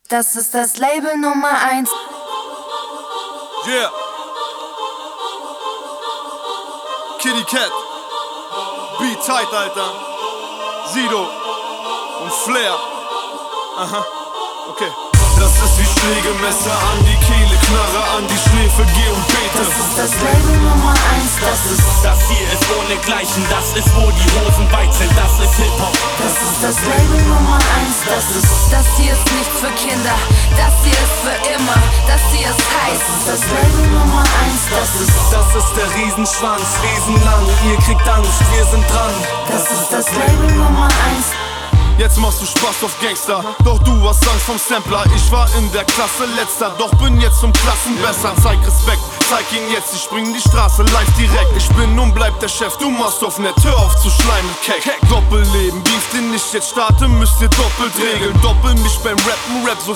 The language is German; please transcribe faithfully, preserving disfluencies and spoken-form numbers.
Das ist das Label Nummer eins. Yeah. Kitty Cat. B-Tight, Alter. Sido und Flair. Aha, okay. Das ist wie Schlägemesser an die Kehle, Knarre an die Schläfe, geh und bete. Das ist das Label Nummer eins. Das ist, das hier ist ohnegleichen, das ist wo die Hosen weit sind, das ist Hip-Hop. Das ist das Label Nummer eins. Das ist, das hier ist nichts für Kinder, das hier ist für immer, das hier ist heiß. Das ist das Label Nummer eins. Das ist, Das ist der Riesenschwanz, riesenlang, ihr kriegt Angst, wir sind dran. das ist das Label Nummer eins. Jetzt machst du Spaß auf Gangster, doch du hast Angst vom Sampler. Ich war in der Klasse letzter, doch bin jetzt zum Klassenbesser. Zeig Respekt, zeig ihn jetzt, ich spring die Straße live direkt. Ich bin und bleib der Chef, du machst auf nett, hör auf zu schleimen, Keck. Doppelleben, beef den nicht, jetzt starte, müsst ihr doppelt regeln. Doppel mich beim Rappen, Rap so